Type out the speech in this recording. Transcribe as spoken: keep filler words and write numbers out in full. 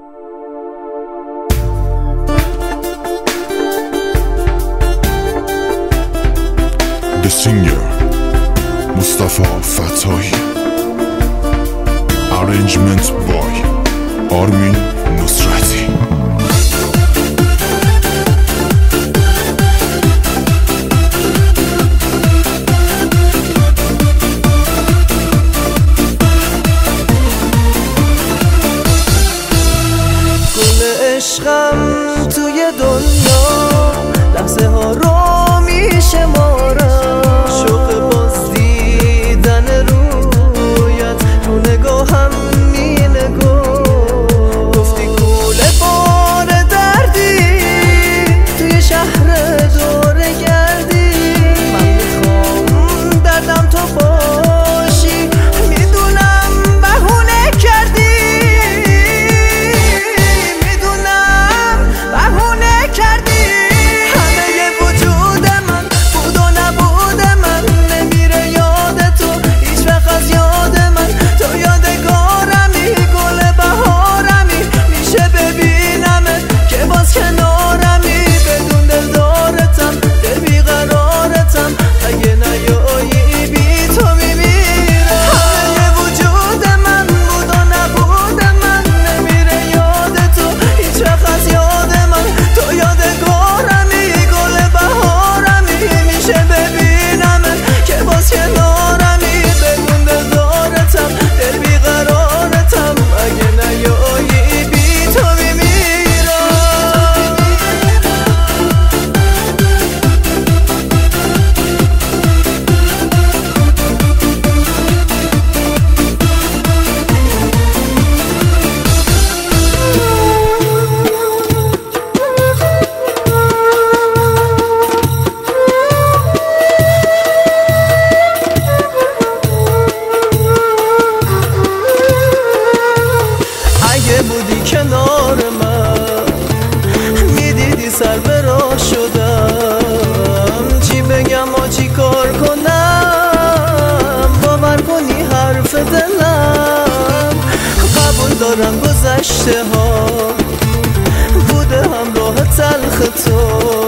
The singer Mustafa Fatahi. Arrangement by Armin Nusrati. گل عشقم توی دنیا لحظه ها رو میشمارم، شوق باز دیدن رویت رو نگاهم مینگاه. گفتی کوله بار دردی توی شهر دوره گردی، من میخوام دردم تو باشی، میدونم بهونه کردی، میدونم بهونه کردی. همه وجود من بود و نبود من، نمیره یاد تو هیچ وقت از یاد من. تو یادگارمی، گل بهارمی، میشه ببینمت که باز کنارمی. بدون دلدارتم، دل بیقرارتم، اگه نیایی بی تو میمیرم. همه وجود من بود و نبود من، نمیره یاد تو هیچ وقت از یاد من. تو یادگارمی، گل بهارمی، میشه ببینمت که باز کنارمی. بدون دلدارتم، دل بیقرارتم، اگه نیایی بی تو میمیرم. اگه بودی کنار من، میدیدی سر به راه شدم. چی بگم و چی کار کنم، باور کنی حرف دلم. قبول دارم گذشته ها بوده همراه تلخ تو،